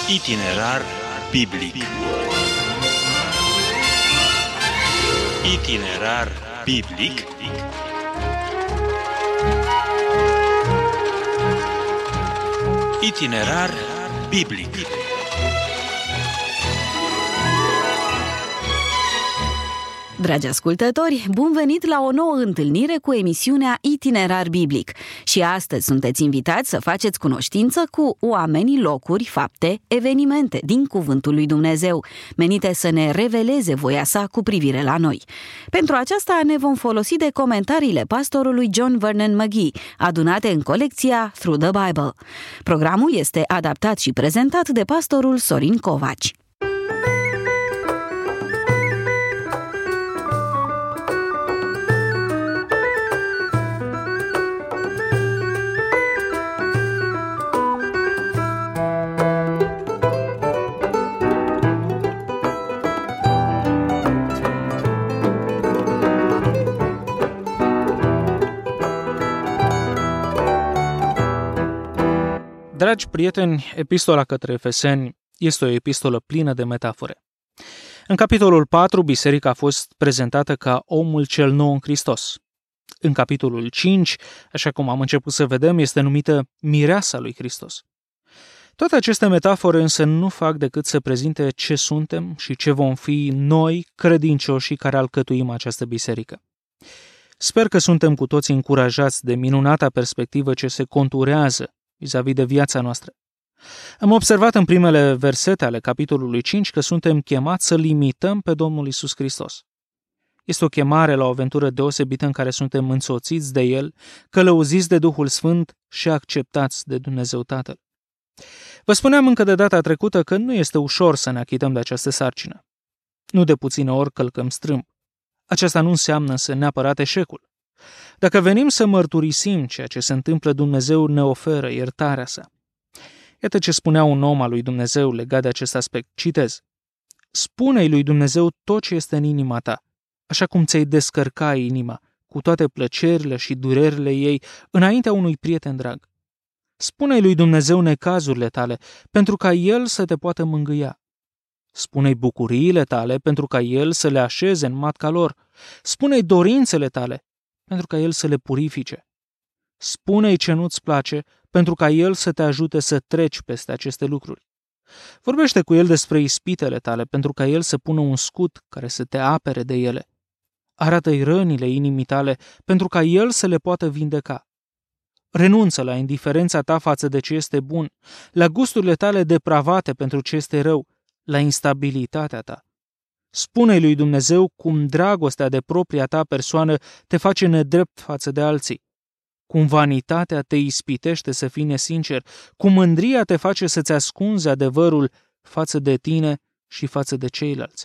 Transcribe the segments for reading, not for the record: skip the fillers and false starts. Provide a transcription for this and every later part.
Itinerar biblic. Itinerar biblic. Itinerar biblic. Dragi ascultători, bun venit la o nouă întâlnire cu emisiunea Itinerar Biblic. Și astăzi sunteți invitați să faceți cunoștință cu oamenii, locuri, fapte, evenimente din Cuvântul lui Dumnezeu, menite să ne reveleze voia sa cu privire la noi. Pentru aceasta ne vom folosi de comentariile pastorului John Vernon McGee, adunate în colecția Through the Bible. Programul este adaptat și prezentat de pastorul Sorin Covaci. Dragi prieteni, epistola către Efeseni este o epistolă plină de metafore. În capitolul 4, biserica a fost prezentată ca omul cel nou în Hristos. În capitolul 5, așa cum am început să vedem, este numită mireasa lui Hristos. Toate aceste metafore însă nu fac decât să prezinte ce suntem și ce vom fi noi, credincioșii care alcătuim această biserică. Sper că suntem cu toții încurajați de minunata perspectivă ce se conturează vis-a-vis de viața noastră. Am observat în primele versete ale capitolului 5 că suntem chemați să imităm pe Domnul Iisus Hristos. Este o chemare la o aventură deosebită în care suntem însoțiți de El, călăuziți de Duhul Sfânt și acceptați de Dumnezeu Tatăl. Vă spuneam încă de data trecută că nu este ușor să ne achităm de această sarcină. Nu de puține ori călcăm strâmb. Aceasta nu înseamnă însă neapărat eșecul. Dacă venim să mărturisim ceea ce se întâmplă, Dumnezeu ne oferă iertarea sa. Iată ce spunea un om al lui Dumnezeu legat de acest aspect. Citez: spune-i lui Dumnezeu tot ce este în inima ta, așa cum ți-ai descărca inima, cu toate plăcerile și durerile ei, înaintea unui prieten drag. Spune-i lui Dumnezeu necazurile tale, pentru ca El să te poată mângâia. Spune-i bucuriile tale, pentru ca El să le așeze în matca lor. Spune-i dorințele tale, pentru ca El să le purifice. Spune-i ce nu-ți place, pentru ca El să te ajute să treci peste aceste lucruri. Vorbește cu El despre ispitele tale, pentru ca El să pună un scut care să te apere de ele. Arată-i rănile inimii tale, pentru ca El să le poată vindeca. Renunță la indiferența ta față de ce este bun, la gusturile tale depravate pentru ce este rău, la instabilitatea ta. Spune-i lui Dumnezeu cum dragostea de propria ta persoană te face nedrept față de alții, cum vanitatea te ispitește să fii nesincer, cum mândria te face să-ți ascunzi adevărul față de tine și față de ceilalți.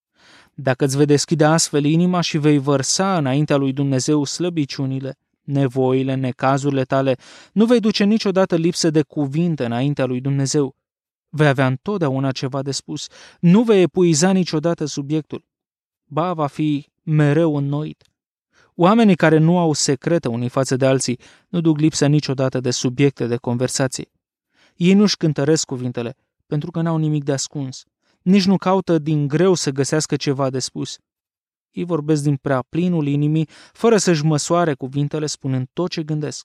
Dacă îți vei deschide astfel inima și vei vărsa înaintea lui Dumnezeu slăbiciunile, nevoile, necazurile tale, nu vei duce niciodată lipsă de cuvinte înaintea lui Dumnezeu. Vei avea întotdeauna ceva de spus, nu vei epuiza niciodată subiectul. Ba, va fi mereu înnoit. Oamenii care nu au secrete unii față de alții nu duc lipsă niciodată de subiecte de conversație. Ei nu-și cântăresc cuvintele, pentru că n-au nimic de ascuns. Nici nu caută din greu să găsească ceva de spus. Ei vorbesc din prea plinul inimii, fără să-și măsoare cuvintele, spunând tot ce gândesc.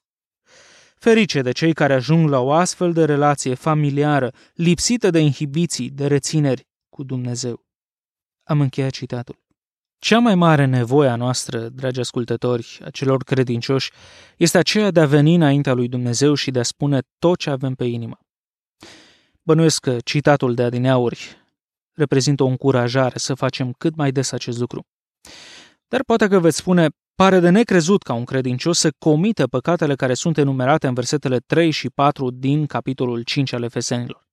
Ferice de cei care ajung la o astfel de relație familiară, lipsită de inhibiții, de rețineri cu Dumnezeu. Am încheiat citatul. Cea mai mare nevoie a noastră, dragi ascultători, a celor credincioși, este aceea de a veni înaintea lui Dumnezeu și de a spune tot ce avem pe inimă. Bănuiesc că citatul de adineauri reprezintă o încurajare să facem cât mai des acest lucru. Dar poate că veți spune: pare de necrezut ca un credincios să comită păcatele care sunt enumerate în versetele 3 și 4 din capitolul 5 al Efesenilor.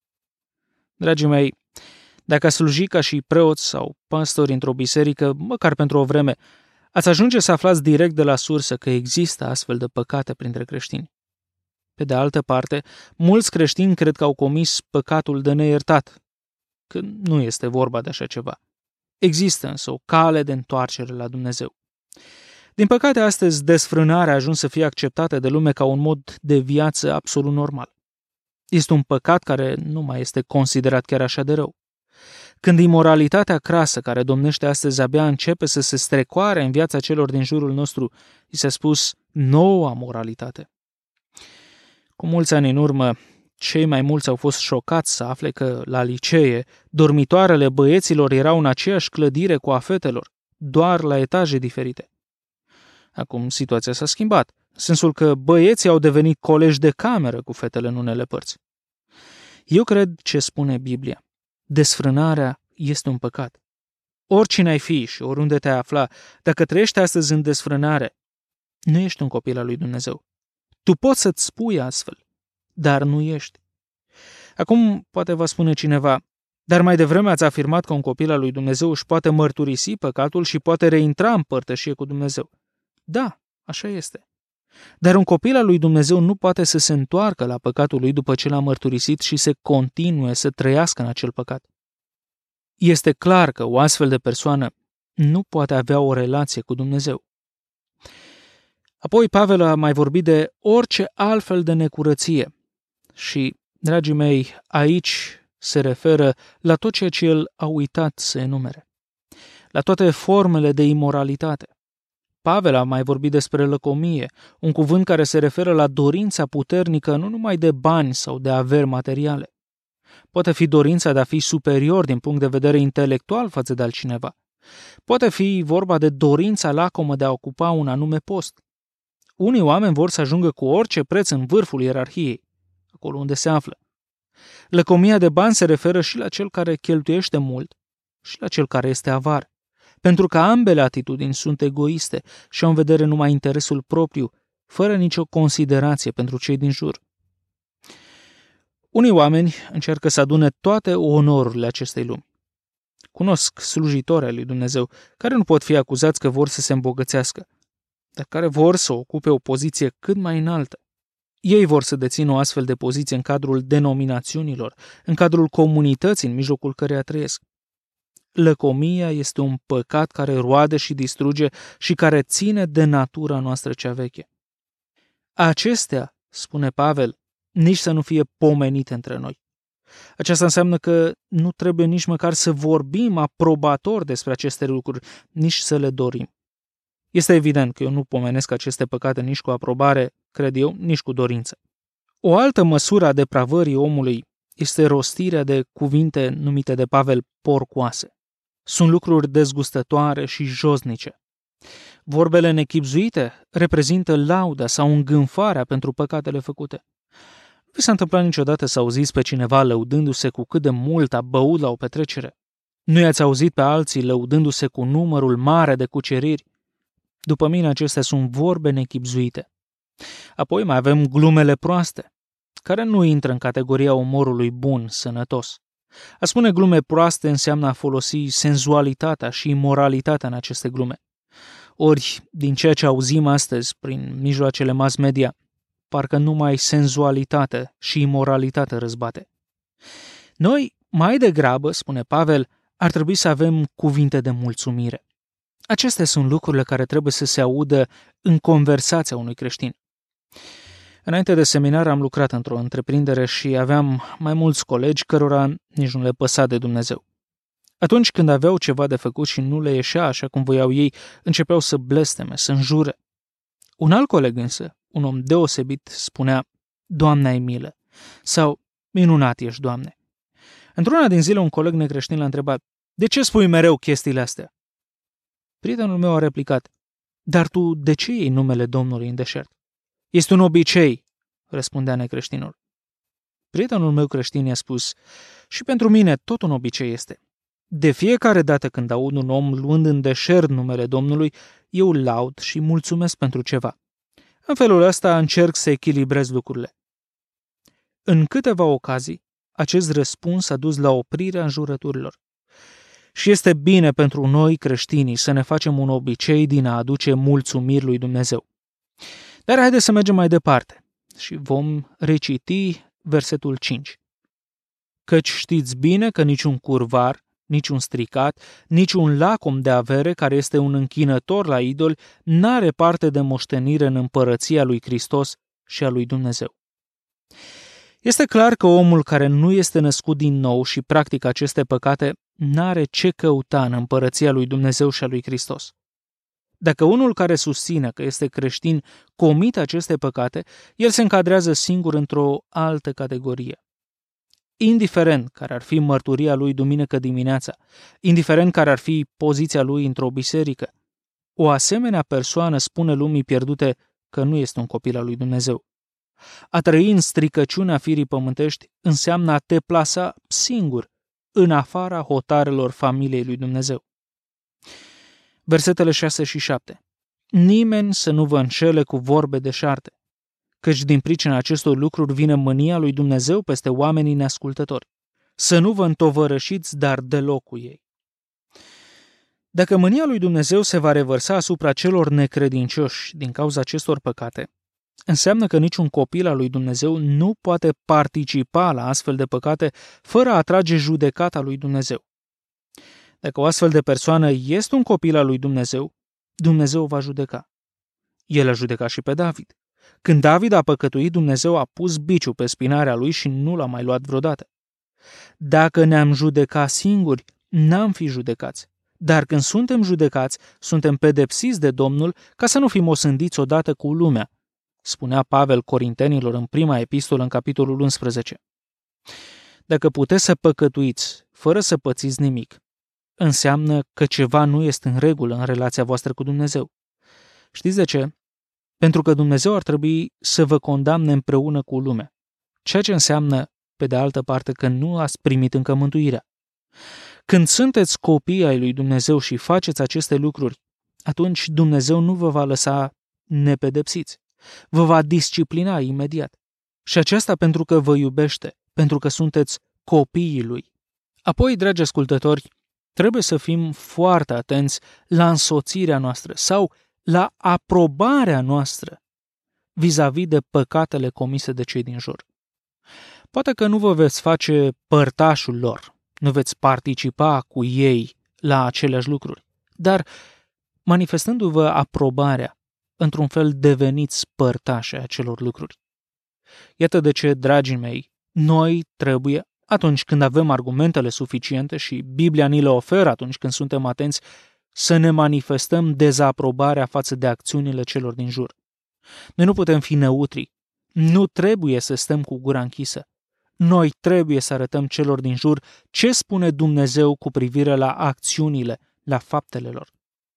Dragii mei, dacă ați sluji ca și preoți sau pastori într-o biserică, măcar pentru o vreme, ați ajunge să aflați direct de la sursă că există astfel de păcate printre creștini. Pe de altă parte, mulți creștini cred că au comis păcatul de neiertat, când nu este vorba de așa ceva. Există însă o cale de întoarcere la Dumnezeu. Din păcate, astăzi, desfrânarea a ajuns să fie acceptată de lume ca un mod de viață absolut normal. Este un păcat care nu mai este considerat chiar așa de rău. Când imoralitatea crasă care domnește astăzi abia începe să se strecoare în viața celor din jurul nostru, i s-a spus noua moralitate. Cu mulți ani în urmă, cei mai mulți au fost șocați să afle că, la licee, dormitoarele băieților erau în aceeași clădire cu a fetelor, doar la etaje diferite. Acum situația s-a schimbat, în sensul că băieții au devenit colegi de cameră cu fetele în unele părți. Eu cred ce spune Biblia. Desfrânarea este un păcat. Oricine ai fi și oriunde te-ai afla, dacă trăiești astăzi în desfrânare, nu ești un copil al lui Dumnezeu. Tu poți să-ți spui astfel, dar nu ești. Acum poate va spune cineva, dar mai devreme ați afirmat că un copil al lui Dumnezeu își poate mărturisi păcatul și poate reintra în părtășie cu Dumnezeu. Da, așa este. Dar un copil al lui Dumnezeu nu poate să se întoarcă la păcatul lui după ce l-a mărturisit și să continue să trăiască în acel păcat. Este clar că o astfel de persoană nu poate avea o relație cu Dumnezeu. Apoi Pavel a mai vorbit de orice altfel de necurăție și, dragii mei, aici se referă la tot ceea ce el a uitat să enumere, la toate formele de imoralitate. Pavel a mai vorbit despre lăcomie, un cuvânt care se referă la dorința puternică nu numai de bani sau de averi materiale. Poate fi dorința de a fi superior din punct de vedere intelectual față de altcineva. Poate fi vorba de dorința lacomă de a ocupa un anume post. Unii oameni vor să ajungă cu orice preț în vârful ierarhiei, acolo unde se află. Lăcomia de bani se referă și la cel care cheltuiește mult și la cel care este avar, pentru că ambele atitudini sunt egoiste și au în vedere numai interesul propriu, fără nicio considerație pentru cei din jur. Unii oameni încearcă să adune toate onorurile acestei lumi. Cunosc slujitori ai lui Dumnezeu care nu pot fi acuzați că vor să se îmbogățească, dar care vor să ocupe o poziție cât mai înaltă. Ei vor să dețină o astfel de poziție în cadrul denominațiunilor, în cadrul comunității în mijlocul căreia trăiesc. Lăcomia este un păcat care roade și distruge și care ține de natura noastră cea veche. Acestea, spune Pavel, nici să nu fie pomenite între noi. Aceasta înseamnă că nu trebuie nici măcar să vorbim aprobator despre aceste lucruri, nici să le dorim. Este evident că eu nu pomenesc aceste păcate nici cu aprobare, cred eu, nici cu dorință. O altă măsură a depravării omului este rostirea de cuvinte numite de Pavel porcoase. Sunt lucruri dezgustătoare și josnice. Vorbele nechibzuite reprezintă lauda sau îngânfarea pentru păcatele făcute. Nu vi s-a întâmplat niciodată să auziți pe cineva lăudându-se cu cât de mult a băut la o petrecere? Nu i-ați auzit pe alții lăudându-se cu numărul mare de cuceriri? După mine, acestea sunt vorbe nechibzuite. Apoi mai avem glumele proaste, care nu intră în categoria umorului bun, sănătos. A spune glume proaste înseamnă a folosi senzualitatea și imoralitatea în aceste glume. Ori, din ceea ce auzim astăzi prin mijloacele mass media, parcă numai senzualitate și imoralitate răzbate. Noi, mai degrabă, spune Pavel, ar trebui să avem cuvinte de mulțumire. Acestea sunt lucrurile care trebuie să se audă în conversația unui creștin. Înainte de seminar am lucrat într-o întreprindere și aveam mai mulți colegi cărora nici nu le păsa de Dumnezeu. Atunci când aveau ceva de făcut și nu le ieșea așa cum voiau ei, începeau să blesteme, să înjure. Un alt coleg însă, un om deosebit, spunea, Doamne ai milă, sau minunat ești, Doamne. Într-una din zile un coleg necreștin l-a întrebat, de ce spui mereu chestiile astea? Prietenul meu a replicat, dar tu de ce iei numele Domnului în deșert? Este un obicei, răspundea necreștinul. Prietenul meu creștin i-a spus, și pentru mine tot un obicei este. De fiecare dată când aud un om luând în deșert numele Domnului, eu laud și mulțumesc pentru ceva. În felul ăsta încerc să echilibrez lucrurile. În câteva ocazii, acest răspuns a dus la oprirea înjurăturilor. Și este bine pentru noi creștinii să ne facem un obicei din a aduce mulțumiri lui Dumnezeu. Dar haideți să mergem mai departe și vom reciti versetul 5. Căci știți bine că niciun curvar, niciun stricat, niciun lacom de avere care este un închinător la idoli n-are parte de moștenire în împărăția lui Hristos și a lui Dumnezeu. Este clar că omul care nu este născut din nou și practică aceste păcate n-are ce căuta în împărăția lui Dumnezeu și a lui Hristos. Dacă unul care susține că este creștin comite aceste păcate, el se încadrează singur într-o altă categorie. Indiferent care ar fi mărturia lui duminică dimineața, indiferent care ar fi poziția lui într-o biserică, o asemenea persoană spune lumii pierdute că nu este un copil al lui Dumnezeu. A trăi în stricăciunea firii pământești înseamnă a te plasa singur în afara hotarelor familiei lui Dumnezeu. Versetele 6 și 7. Nimeni să nu vă înșele cu vorbe deșarte, căci din pricina acestor lucruri vine mânia lui Dumnezeu peste oamenii neascultători. Să nu vă întovărășiți, dar deloc cu ei. Dacă mânia lui Dumnezeu se va revărsa asupra celor necredincioși din cauza acestor păcate, înseamnă că niciun copil al lui Dumnezeu nu poate participa la astfel de păcate fără a atrage judecata lui Dumnezeu. Dacă o astfel de persoană este un copil al lui Dumnezeu, Dumnezeu va judeca. El a judecat și pe David. Când David a păcătuit, Dumnezeu a pus biciul pe spinarea lui și nu l-a mai luat vreodată. Dacă ne-am judecat singuri, n-am fi judecați. Dar când suntem judecați, suntem pedepsiți de Domnul ca să nu fim osândiți odată cu lumea, spunea Pavel Corintenilor în prima epistolă în capitolul 11. Dacă puteți să păcătuiți fără să pățiți nimic, înseamnă că ceva nu este în regulă în relația voastră cu Dumnezeu. Știți de ce? Pentru că Dumnezeu ar trebui să vă condamne împreună cu lumea, ceea ce înseamnă, pe de altă parte, că nu ați primit încă mântuirea. Când sunteți copii ai lui Dumnezeu și faceți aceste lucruri, atunci Dumnezeu nu vă va lăsa nepedepsiți. Vă va disciplina imediat. Și aceasta pentru că vă iubește, pentru că sunteți copiii lui. Apoi, dragi ascultători, trebuie să fim foarte atenți la însoțirea noastră sau la aprobarea noastră vis-a-vis de păcatele comise de cei din jur. Poate că nu vă veți face părtașul lor, nu veți participa cu ei la aceleași lucruri, dar manifestându-vă aprobarea, într-un fel deveniți părtași ai acelor lucruri. Iată de ce, dragii mei, noi trebuie, atunci când avem argumentele suficiente și Biblia ni le oferă atunci când suntem atenți, să ne manifestăm dezaprobarea față de acțiunile celor din jur. Noi nu putem fi neutri. Nu trebuie să stăm cu gura închisă. Noi trebuie să arătăm celor din jur ce spune Dumnezeu cu privire la acțiunile, la faptele lor.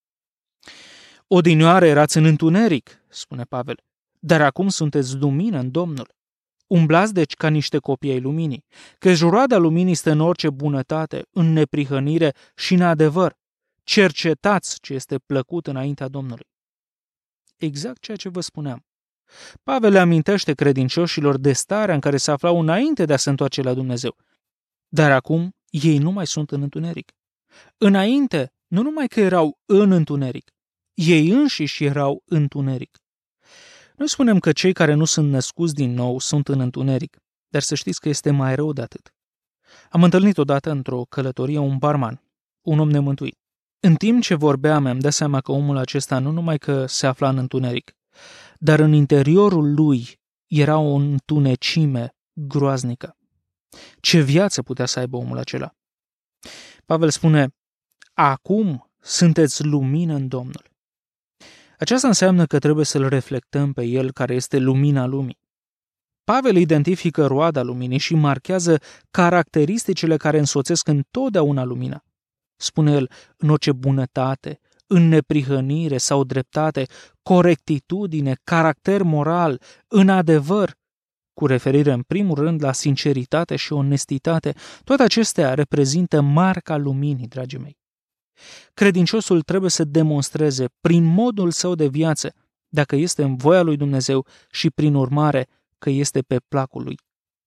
Odinioară erați în întuneric, spune Pavel, dar acum sunteți lumină în Domnul. Umblați deci ca niște copii ai luminii, căci roada luminii stă în orice bunătate, în neprihănire și în adevăr. Cercetați ce este plăcut înaintea Domnului. Exact ceea ce vă spuneam. Pavel le amintește credincioșilor de starea în care se aflau înainte de a se întoarce la Dumnezeu. Dar acum ei nu mai sunt în întuneric. Înainte, nu numai că erau în întuneric, ei înșiși erau întuneric. Noi spunem că cei care nu sunt născuți din nou sunt în întuneric, dar să știți că este mai rău de atât. Am întâlnit odată într-o călătorie un barman, un om nemântuit. În timp ce vorbeam, mi-am dat seama că omul acesta nu numai că se afla în întuneric, dar în interiorul lui era o întunecime groaznică. Ce viață putea să aibă omul acela? Pavel spune, acum sunteți lumină în Domnul. Aceasta înseamnă că trebuie să-L reflectăm pe El care este lumina lumii. Pavel identifică roada luminii și marchează caracteristicile care însoțesc întotdeauna lumina. Spune el, în orice bunătate, în neprihănire sau dreptate, corectitudine, caracter moral, în adevăr, cu referire în primul rând la sinceritate și onestitate, toate acestea reprezintă marca luminii, dragii mei. Credinciosul trebuie să demonstreze prin modul său de viață dacă este în voia lui Dumnezeu și prin urmare că este pe placul lui.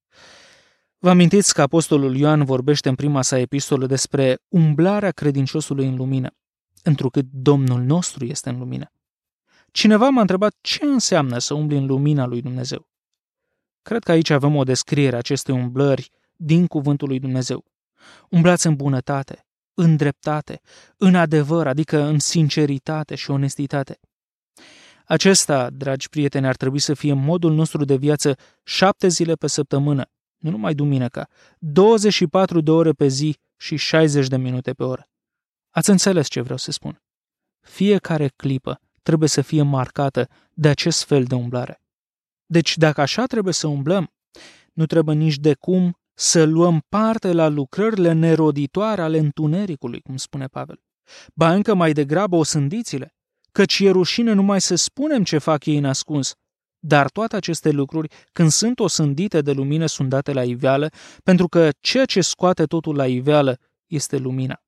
Vă amintiți că apostolul Ioan vorbește în prima sa epistolă despre umblarea credinciosului în lumină, întrucât Domnul nostru este în lumină. Cineva m-a întrebat ce înseamnă să umbli în lumina lui Dumnezeu. Cred că aici avem o descriere a acestei umblări din cuvântul lui Dumnezeu. Umblați în bunătate, în dreptate, în adevăr, adică în sinceritate și onestitate. Acesta, dragi prieteni, ar trebui să fie modul nostru de viață 7 zile pe săptămână, nu numai duminica, 24 de ore pe zi și 60 de minute pe oră. Ați înțeles ce vreau să spun? Fiecare clipă trebuie să fie marcată de acest fel de umblare. Deci dacă așa trebuie să umblăm, nu trebuie nici de cum să luăm parte la lucrările neroditoare ale întunericului, cum spune Pavel. Ba încă mai degrabă osândiți-le, căci e rușine numai să spunem ce fac ei nascuns. Dar toate aceste lucruri, când sunt osândite de lumină, sunt date la iveală, pentru că ceea ce scoate totul la iveală este lumina.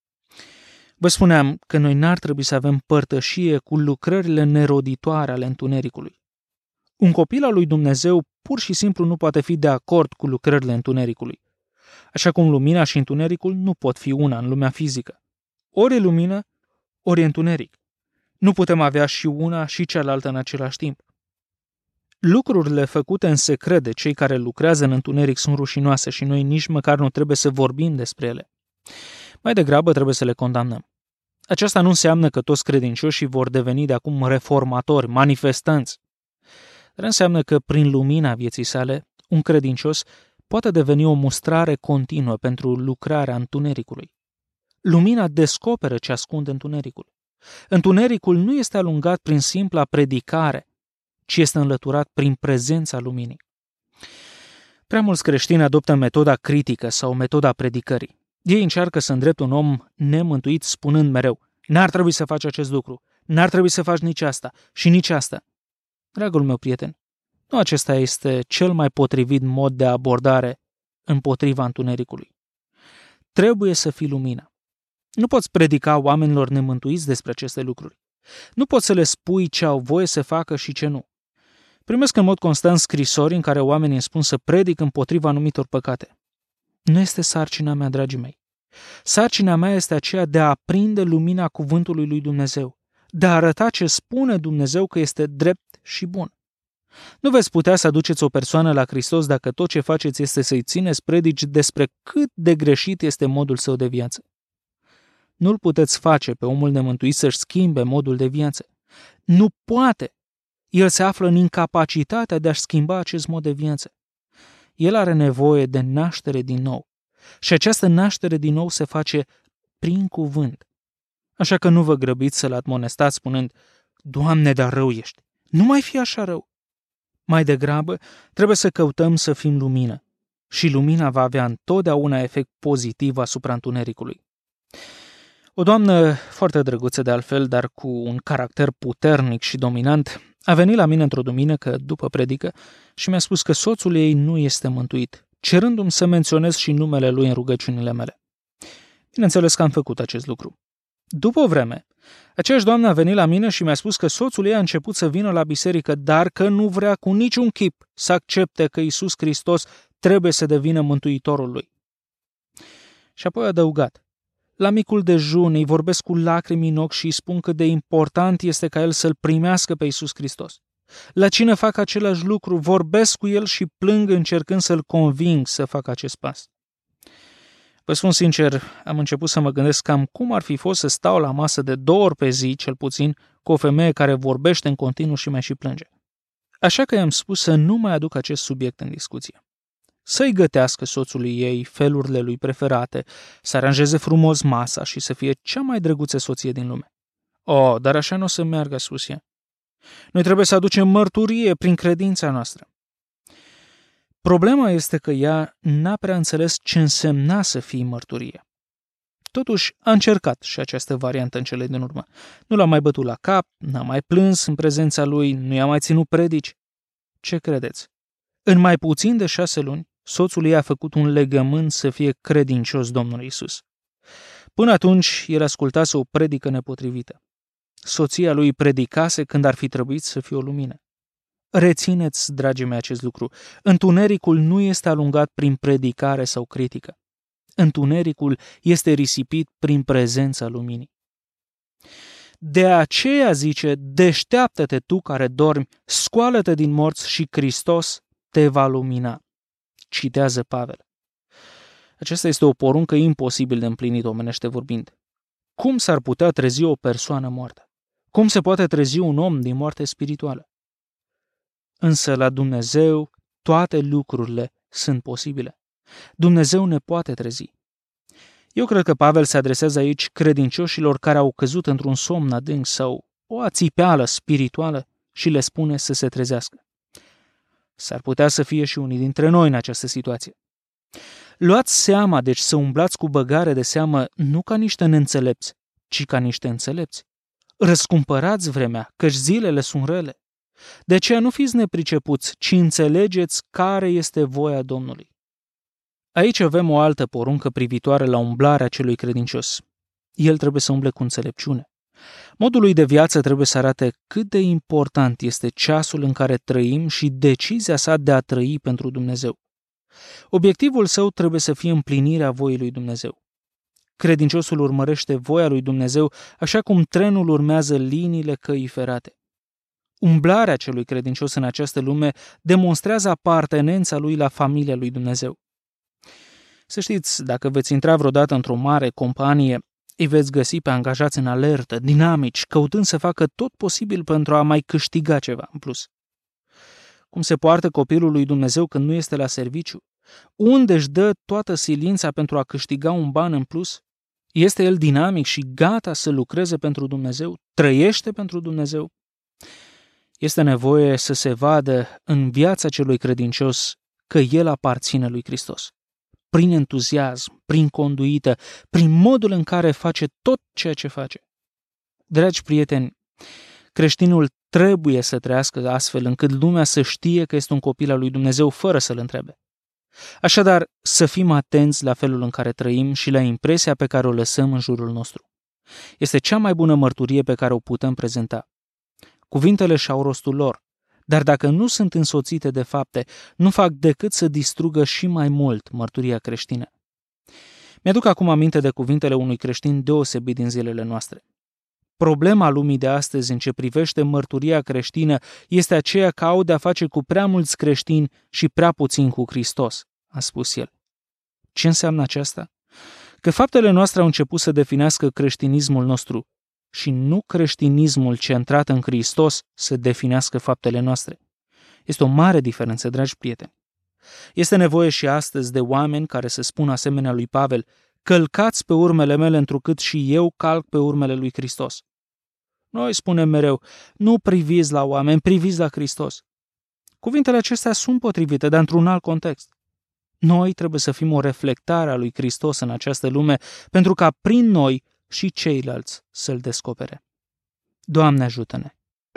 Vă spuneam că noi n-ar trebui să avem părtășie cu lucrările neroditoare ale întunericului. Un copil al lui Dumnezeu pur și simplu nu poate fi de acord cu lucrările întunericului. Așa cum lumina și întunericul nu pot fi una în lumea fizică. Ori e lumină, ori e întuneric. Nu putem avea și una și cealaltă în același timp. Lucrurile făcute în secret de cei care lucrează în întuneric sunt rușinoase și noi nici măcar nu trebuie să vorbim despre ele. Mai degrabă trebuie să le condamnăm. Aceasta nu înseamnă că toți credincioșii vor deveni de acum reformatori, manifestanți. Dar înseamnă că prin lumina vieții sale, un credincios poate deveni o mustrare continuă pentru lucrarea întunericului. Lumina descoperă ce ascunde întunericul. Întunericul nu este alungat prin simpla predicare, ci este înlăturat prin prezența luminii. Prea mulți creștini adoptă metoda critică sau metoda predicării. Ei încearcă să îndrepte un om nemântuit spunând mereu: n-ar trebui să faci acest lucru, n-ar trebui să faci nici asta și nici asta. Dragul meu prieten, nu acesta este cel mai potrivit mod de abordare împotriva întunericului. Trebuie să fii lumină. Nu poți predica oamenilor nemântuiți despre aceste lucruri. Nu poți să le spui ce au voie să facă și ce nu. Primesc în mod constant scrisori în care oamenii îmi spun să predic împotriva anumitor păcate. Nu este sarcina mea, dragii mei. Sarcina mea este aceea de a aprinde lumina cuvântului lui Dumnezeu, de a arăta ce spune Dumnezeu că este drept și bun. Nu veți putea să aduceți o persoană la Hristos dacă tot ce faceți este să-i țineți predici despre cât de greșit este modul său de viață. Nu-l puteți face pe omul nemântuit să-și schimbe modul de viață. Nu poate. El se află în incapacitatea de a-și schimba acest mod de viață. El are nevoie de naștere din nou. Și această naștere din nou se face prin cuvânt. Așa că nu vă grăbiți să-l admonestați spunând: Doamne, dar rău ești. Nu mai fi așa rău. Mai degrabă, trebuie să căutăm să fim lumină. Și lumina va avea întotdeauna efect pozitiv asupra întunericului. O doamnă foarte drăguță de altfel, dar cu un caracter puternic și dominant, a venit la mine într-o duminică după predică și mi-a spus că soțul ei nu este mântuit, cerându-mi să menționez și numele lui în rugăciunile mele. Bineînțeles că am făcut acest lucru. După o vreme, aceeași doamnă a venit la mine și mi-a spus că soțul ei a început să vină la biserică, dar că nu vrea cu niciun chip să accepte că Iisus Hristos trebuie să devină mântuitorul lui. Și apoi a adăugat: la micul dejun îi vorbesc cu lacrimi în ochi și îi spun cât de important este ca el să-L primească pe Iisus Hristos. La cină fac același lucru, vorbesc cu el și plâng încercând să-l conving să facă acest pas. Vă spun sincer, am început să mă gândesc cam cum ar fi fost să stau la masă de 2 ori pe zi, cel puțin, cu o femeie care vorbește în continuu și mai și plânge. Așa că i-am spus să nu mai aduc acest subiect în discuție. Să-i gătească soțului ei felurile lui preferate, să aranjeze frumos masa și să fie cea mai drăguță soție din lume. Dar așa nu o să meargă, spus ea. Noi trebuie să aducem mărturie prin credința noastră. Problema este că ea n-a prea înțeles ce însemna să fii mărturie. Totuși a încercat și această variantă în cele din urmă. Nu l-a mai bătut la cap, n-a mai plâns în prezența lui, nu i-a mai ținut predici. Ce credeți? În mai puțin de 6 luni, soțul ei a făcut un legământ să fie credincios Domnului Iisus. Până atunci, el ascultase o predică nepotrivită. Soția lui predicase când ar fi trebuit să fie o lumină. Rețineți, dragii mei, acest lucru. Întunericul nu este alungat prin predicare sau critică. Întunericul este risipit prin prezența luminii. De aceea zice: deșteaptă-te tu care dormi, scoală-te din morți și Hristos te va lumina. Citează Pavel. Aceasta este o poruncă imposibil de împlinit omenește vorbind. Cum s-ar putea trezi o persoană moartă? Cum se poate trezi un om din moarte spirituală? Însă la Dumnezeu toate lucrurile sunt posibile. Dumnezeu ne poate trezi. Eu cred că Pavel se adresează aici credincioșilor care au căzut într-un somn adânc sau o ațipeală spirituală și le spune să se trezească. S-ar putea să fie și unii dintre noi în această situație. Luați seama, deci să umblați cu băgare de seamă nu ca niște neînțelepți, ci ca niște înțelepți. Răscumpărați vremea, căci zilele sunt rele. De aceea nu fiți nepricepuți, ci înțelegeți care este voia Domnului. Aici avem o altă poruncă privitoare la umblarea celui credincios. El trebuie să umble cu înțelepciune. Modul lui de viață trebuie să arate cât de important este ceasul în care trăim și decizia sa de a trăi pentru Dumnezeu. Obiectivul său trebuie să fie împlinirea voii lui Dumnezeu. Credinciosul urmărește voia lui Dumnezeu așa cum trenul urmează liniile căii ferate. Umblarea celui credincios în această lume demonstrează apartenența lui la familia lui Dumnezeu. Să știți, dacă veți intra vreodată într-o mare companie, îi veți găsi pe angajați în alertă, dinamici, căutând să facă tot posibil pentru a mai câștiga ceva în plus. Cum se poartă copilul lui Dumnezeu când nu este la serviciu? Unde își dă toată silința pentru a câștiga un ban în plus? Este el dinamic și gata să lucreze pentru Dumnezeu? Trăiește pentru Dumnezeu? Este nevoie să se vadă în viața celui credincios că el aparține lui Hristos. Prin entuziasm, prin conduită, prin modul în care face tot ceea ce face. Dragi prieteni, creștinul trebuie să trăiască astfel încât lumea să știe că este un copil al lui Dumnezeu fără să-l întrebe. Așadar, să fim atenți la felul în care trăim și la impresia pe care o lăsăm în jurul nostru. Este cea mai bună mărturie pe care o putem prezenta. Cuvintele și-au rostul lor, dar dacă nu sunt însoțite de fapte, nu fac decât să distrugă și mai mult mărturia creștină. Mi-aduc acum aminte de cuvintele unui creștin deosebit din zilele noastre. Problema lumii de astăzi în ce privește mărturia creștină este aceea că au de-a face cu prea mulți creștini și prea puțini cu Hristos, a spus el. Ce înseamnă aceasta? Că faptele noastre au început să definească creștinismul nostru și nu creștinismul centrat în Hristos să definească faptele noastre. Este o mare diferență, dragi prieteni. Este nevoie și astăzi de oameni care să spună asemenea lui Pavel: călcați pe urmele mele întrucât și eu calc pe urmele lui Hristos. Noi spunem mereu: nu priviți la oameni, priviți la Hristos. Cuvintele acestea sunt potrivite, dar într-un alt context. Noi trebuie să fim o reflectare a lui Hristos în această lume, pentru ca prin noi și ceilalți să-L descopere. Doamne, ajută-ne!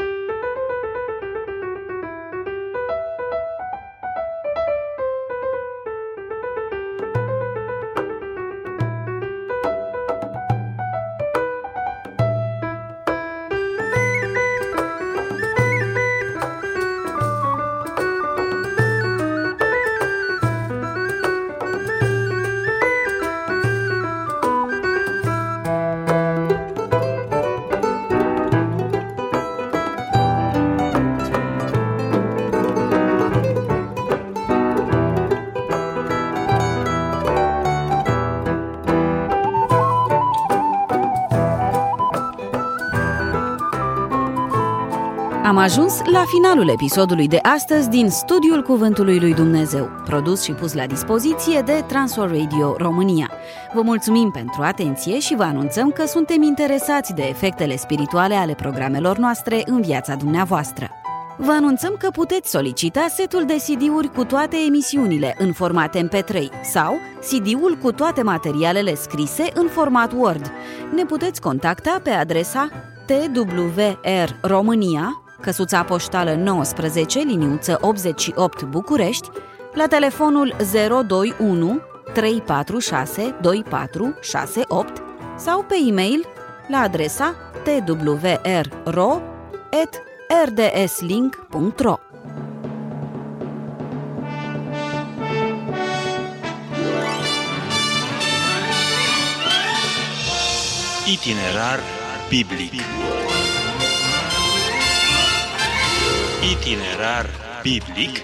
Am ajuns la finalul episodului de astăzi din Studiul Cuvântului lui Dumnezeu, produs și pus la dispoziție de Transworld Radio România. Vă mulțumim pentru atenție și vă anunțăm că suntem interesați de efectele spirituale ale programelor noastre în viața dumneavoastră. Vă anunțăm că puteți solicita setul de CD-uri cu toate emisiunile în format MP3 sau CD-ul cu toate materialele scrise în format Word. Ne puteți contacta pe adresa TWR România, căsuța poștală 19, liniuță 88 București, la telefonul 021 346 2468 sau pe e-mail la adresa twrro@rdslink.ro. Itinerar biblic. Itinerar biblic.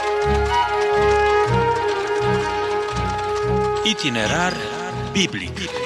Itinerar biblic.